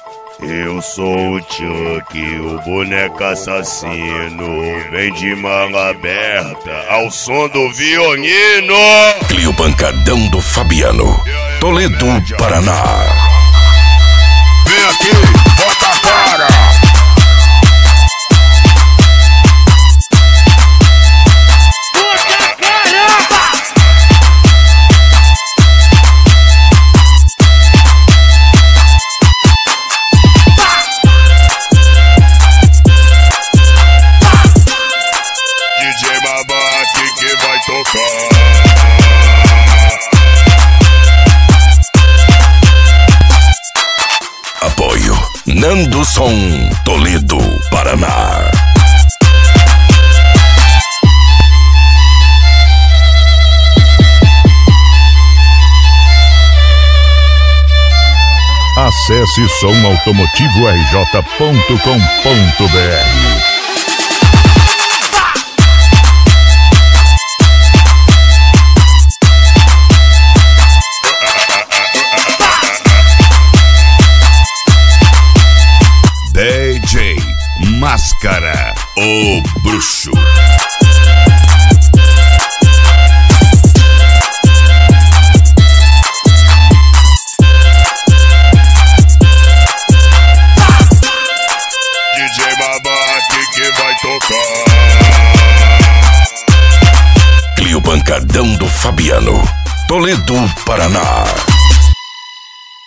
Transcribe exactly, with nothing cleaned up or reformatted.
Eu sou o Chuck, o boneco assassino. Vem de manga aberta ao som do violino. Clio Pancadão do Fabiano, Toledo, Paraná. Vem aqui, bota a cara. Apoio Nando Som, Toledo, Paraná. Acesse som automotivo r j ponto com ponto b r. D J Máscara, o bruxo. D J Babaque que vai tocar. Clio Pancadão do Fabiano, Toledo, Paraná.